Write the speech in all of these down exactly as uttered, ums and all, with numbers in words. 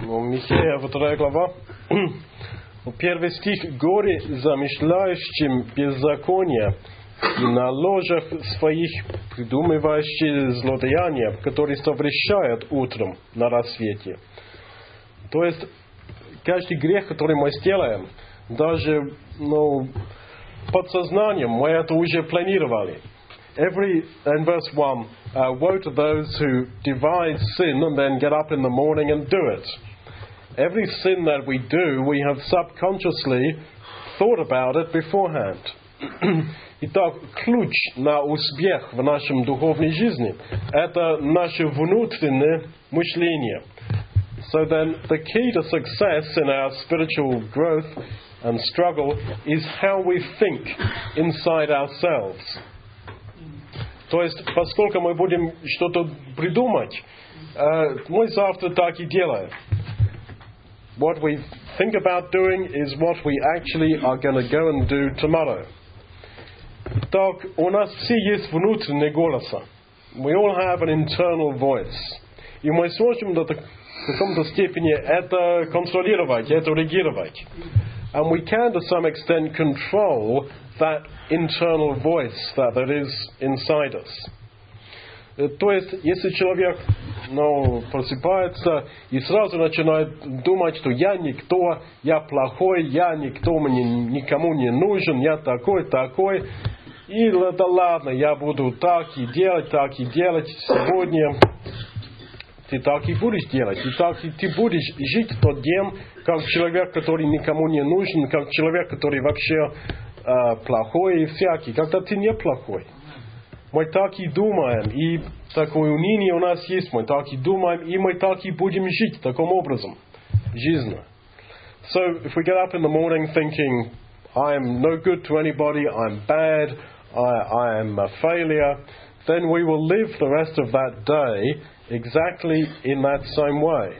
Ну, Михея, вторая глава. Первый стих. «Горе замышляющим беззаконие и на ложах своих придумывающие злодеяния, которые совращают утром на рассвете». То есть, каждый грех, который мы сделаем, даже ну, подсознанием мы это уже планировали. Every, in verse one, uh, woe to those who devise sin and then get up in the morning and do it. Every sin that we do, we have subconsciously thought about it beforehand. Итак, ключ на успех в нашем духовной жизни – это наше внутреннее мышление. So then, the key to success in our spiritual growth and struggle is how we think inside ourselves. То есть, поскольку мы будем что-то придумать, мы завтра так и делаем. What we think about doing is what we actually are going to go and do tomorrow. Так, у нас все есть внутренний голос. We all have an internal voice. И мы сможем до каком-то степени это контролировать, это регулировать. And we can, to some extent, control that internal voice that, that is inside us. То есть, если человек ну, просыпается и сразу начинает думать, что я никто, я плохой, я никто, мне никому не нужен, я такой, такой, и да ладно, я буду так и делать, так и делать сегодня. Ты так и будешь делать, и так и ты будешь жить тот день, как человек, который никому не нужен, как человек, который вообще э, плохой и всякий, когда ты не плохой. Мы так и думаем, и такое уныние у нас есть, мы так и думаем, и мы так и будем жить таким образом, жизненно. So, if we get up in the morning thinking, I am no good to anybody, I'm bad, I, I am a failure, then we will live the rest of that day exactly in that same way.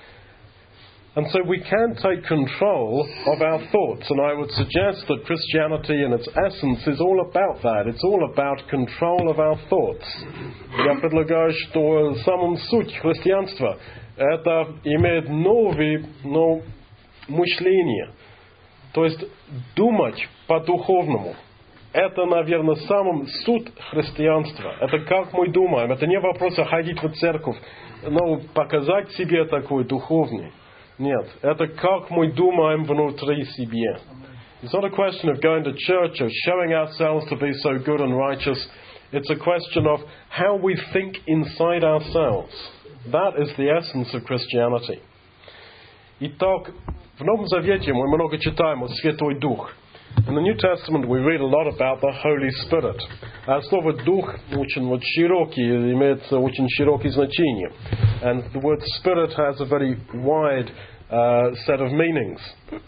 And so we can take control of our thoughts, and I would suggest that Christianity in its essence is all about that. It's all about control of our thoughts. Я предлагаю, что самым суть христианства это имеет новое но, мышление. То есть думать по-духовному. Это, наверное, самым суть христианства. Это как мы думаем. Это не вопрос ходить в церковь, но показать себе такой духовный. Нет, это как мы думаем внутри себе. It's not a question of going to church or showing ourselves to be so good and righteous. It's a question of how we think inside ourselves. That is the essence of Christianity. Итак, в Новом Завете мы много читаем о Святой Дух. In the New Testament we read a lot about the Holy Spirit. А слово «дух» очень вот широкий, имеет очень широкое значение. And the word «spirit» has a very wide uh, set of meanings.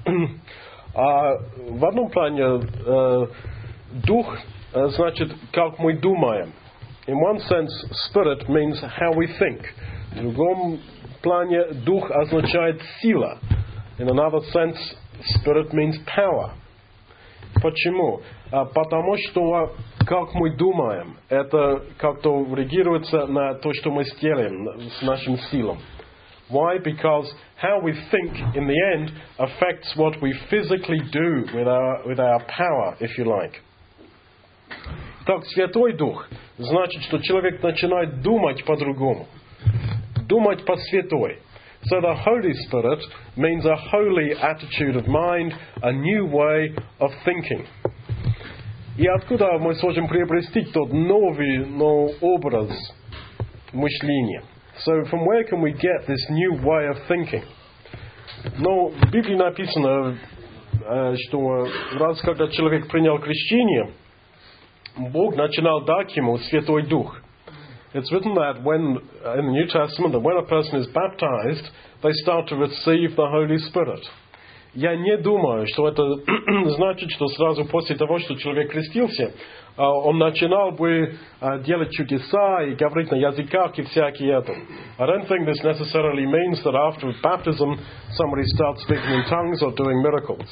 А в одном плане uh, «дух» uh, значит «как мы думаем». In one sense, «spirit» means how we think. В другом плане «дух» означает «сила». In another sense, «spirit» means «power». Почему? Потому что как мы думаем, это как-то реагируется на то, что мы сделаем с нашим силам. Why? Because how we think in the end affects what we physically do with our, with our power, if you like. Так, Святой Дух значит, что человек начинает думать по-другому. Думать по-святой. So the Holy Spirit means a holy attitude of mind, a new way of thinking. И откуда мы сможем приобрести тот новый, новый образ мышления? So from where can we get this new way of thinking? Ну, в Библии написано, что раз когда человек принял крещение, Бог начинал дать ему Святой Дух. It's written that when, in the New Testament, that when a person is baptized, they start to receive the Holy Spirit. Я не думаю, что это значит, что сразу после того, что человек крестился, он начинал бы делать чудеса и говорить на языках и всякие это. I don't think this necessarily means that after baptism somebody starts speaking in tongues or doing miracles.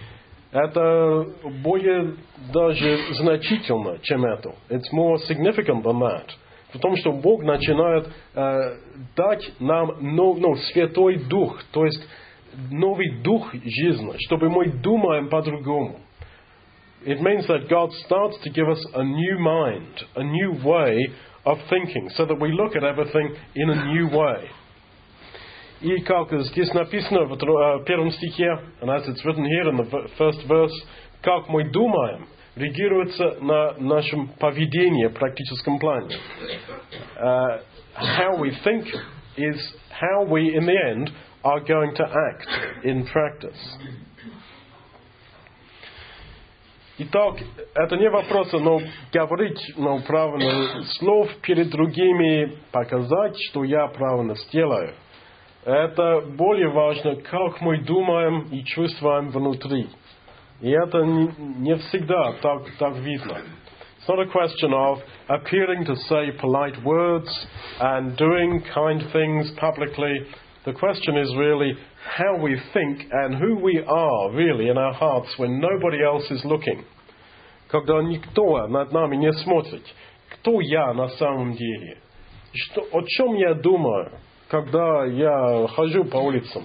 Это более даже значительно, чем это. It's more significant than that. в том, что Бог начинает э, дать нам ну, ну, Святой Дух, то есть новый дух жизни, чтобы мы думаем по-другому. It means that God starts to give us a new mind, a new way of thinking, so that we look at everything in a new way. И как здесь написано в первом стихе, and as it's written here in the first verse, как мы думаем, реагируется на нашем поведении в практическом плане. Uh, how we think is how we, in the end, are going to act in practice. Итак, это не вопрос, но говорить ну, правильно слов перед другими, показать, что я правильно сделаю. Это более важно, как мы думаем и чувствуем внутри. И это не, не всегда так, так видно. It's not a question of appearing to say polite words and doing kind things publicly. The question is really how we think and who we are really in our hearts when nobody else is looking. Когда никто над нами не смотрит. Кто я на самом деле? Что, о чем я думаю, когда я хожу по улицам?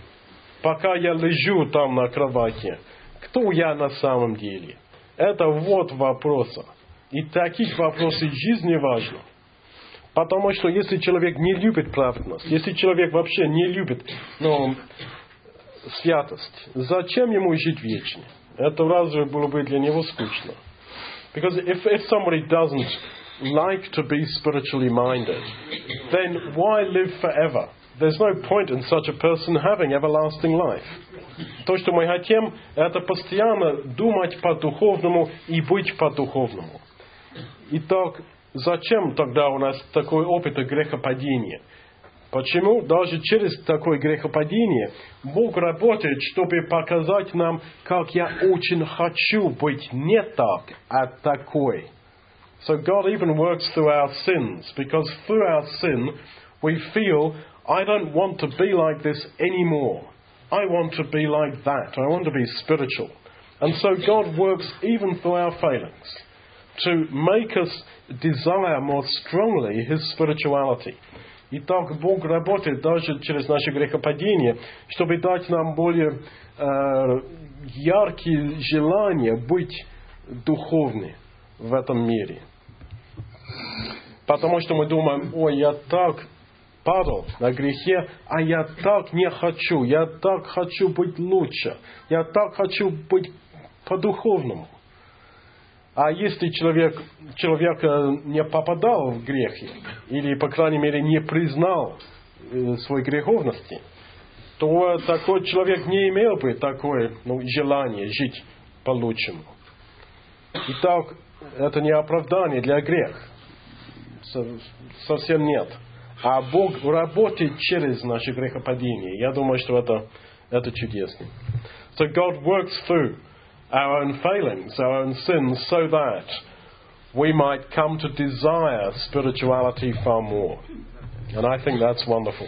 Пока я лежу там на кровати. Кто я на самом деле? Это вот вопросы. И таких вопросов в жизни важно. Потому что если человек не любит праведность, если человек вообще не любит ну, святость, зачем ему жить вечно? Это разве было бы для него скучно? Because if, if somebody doesn't like to be spiritually minded, then why live forever? There's no point in such a person having everlasting life. То, что мы хотим, это постоянно думать по-духовному и быть по-духовному. Итак, зачем тогда у нас такой опыт грехопадения? Почему даже через такое грехопадение Бог работает, чтобы показать нам, как я очень хочу быть не так, а такой. So God even works through our sins, because through our sin we feel, I don't want to be like this anymore. I want to be like that. I want to be spiritual. And so God works even through our failings to make us desire more strongly His spirituality. Итак, Бог работает даже через наше грехопадение, чтобы дать нам более э, яркие желания быть духовными в этом мире. Потому что мы думаем, ой, я так падал на грехе, а я так не хочу, я так хочу быть лучше, я так хочу быть по-духовному. А если человек, человек не попадал в грехи, или, по крайней мере, не признал э, своей греховности, то такой человек не имел бы такое ну, желание жить по-лучшему. Итак, это не оправдание для греха. Совсем нет. А Бог работает через наше грехопадение. Я думаю, что это, это чудесно. So God works through our own failings, our own sins, so that we might come to desire spirituality far more. And I think that's wonderful.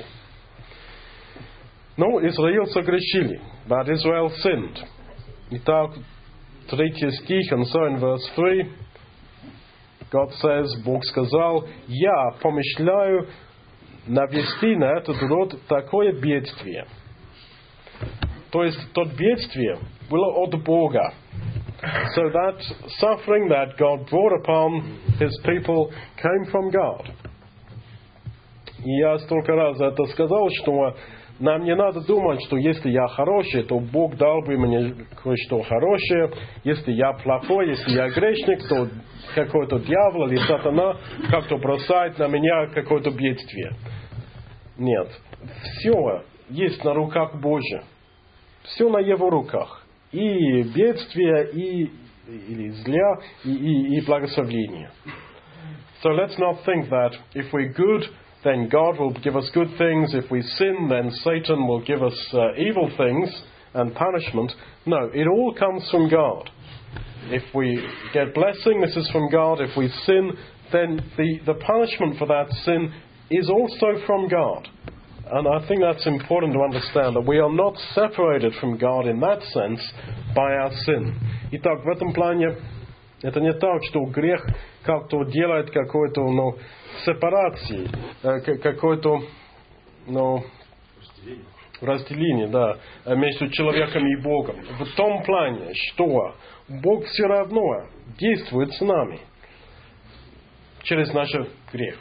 Ну, Израиль согрешили. But Israel sinned. Итак, третий стих, and so in verse three, God says, Бог сказал, я помышляю навести на этот род такое бедствие. То есть, то бедствие было от Бога. So that suffering that God brought upon His people came from God. И я столько раз это сказал, что нам не надо думать, что если я хороший, то Бог дал бы мне кое-что хорошее. Если я плохой, если я грешник, то какой-то дьявол или сатана как-то бросает на меня какое-то бедствие. Нет. Все есть на руках Божьих. Все на Его руках. И бедствие, и или зля, и, и, и благословение. So let's not think that if we're good, then God will give us good things. If we sin, then Satan will give us uh, evil things and punishment. No, it all comes from God. If we get blessing, this is from God. If we sin, then the, the punishment for that sin is also from God. And I think that's important to understand, that we are not separated from God in that sense by our sin. Итак, в этом плане Это не так, что грех как-то делает какой-то, ну, сепарации, какой-то, ну, разделение, да, между человеком и Богом. В том плане, что Бог все равно действует с нами через наш грех.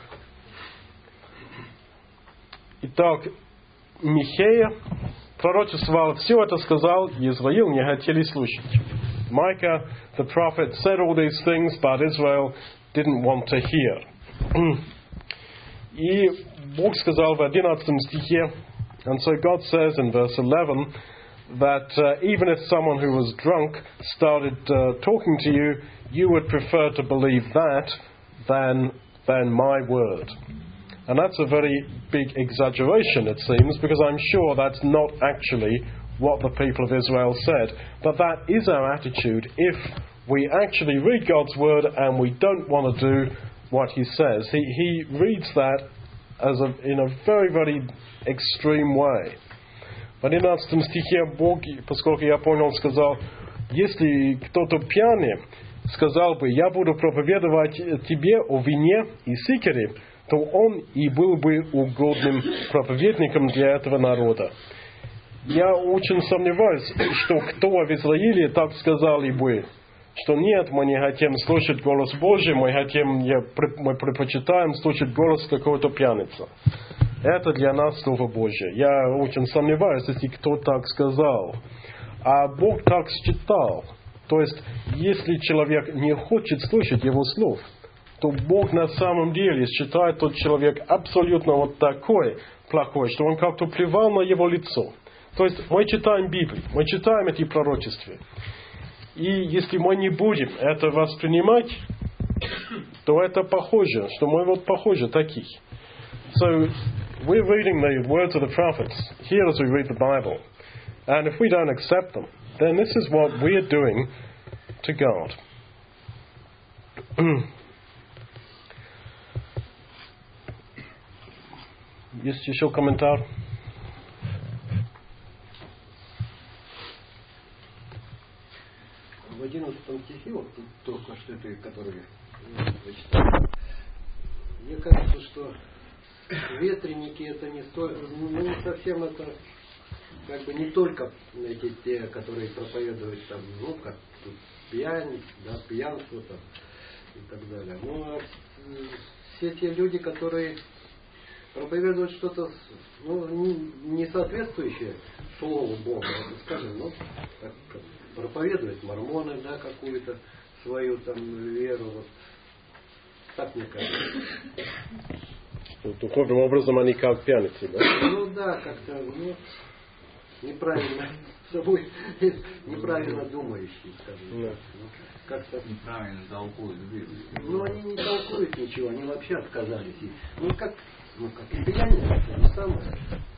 Итак, Михея пророчествовал, все это сказал, и Израиль не хотели слушать. Micah, the prophet, said all these things, but Israel didn't want to hear. И Бог сказал в одиннадцатом стихе, and so God says in verse eleven, that uh, even if someone who was drunk started uh, talking to you, you would prefer to believe that than, than my word. And that's a very big exaggeration, it seems, because I'm sure that's not actually what the people of Israel said. But that is our attitude if we actually read God's word and we don't want to do what He says. He, he reads that as a, in a very, very extreme way. В одиннадцатом стихе Бог, поскольку я понял, сказал, если кто-то пьяный сказал бы, я буду проповедовать тебе о вине и сикере, то он и был бы угодным проповедником для этого народа. Я очень сомневаюсь, что кто в Израиле так сказали бы, что нет, мы не хотим слушать голос Божий, мы хотим, мы предпочитаем слушать голос какого-то пьяницы. Это для нас Слово Божье. Я очень сомневаюсь, если кто так сказал. А Бог так считал. То есть, если человек не хочет слушать Его слов, то Бог на самом деле считает тот человек абсолютно вот такой плохой, что Он как-то плевал на его лицо. То есть, мы читаем Библию, мы читаем эти пророчества. И если мы не будем это воспринимать, то это похоже, что мы вот похожи таких. So, we're reading the words of the prophets here as we read the Bible. And if we don't accept them, then this is what we're doing to God. Есть еще комментарий? В одиннадцатом стихе, вот только что ты, который вы читали, мне кажется, что ветреники это не столь, ну не совсем это, как бы не только эти те, которые проповедуют там, ну как тут пьянь, да, пьянство там и так далее. Но все те люди, которые проповедуют что-то, ну, не, не соответствующее Слову Бога, это, скажем, ну, так, проповедуют мормоны, да, какую-то свою там веру, вот. Так мне кажется. Духовным образом они как пьяницы, да? Ну да, как-то, ну, неправильно собой, неправильно думающие, скажем. Да. Ну, как-то неправильно толкуют Библию. Ну, они не толкуют ничего, они вообще отказались. Ну, как, ну, как и пьяницы, то же самое.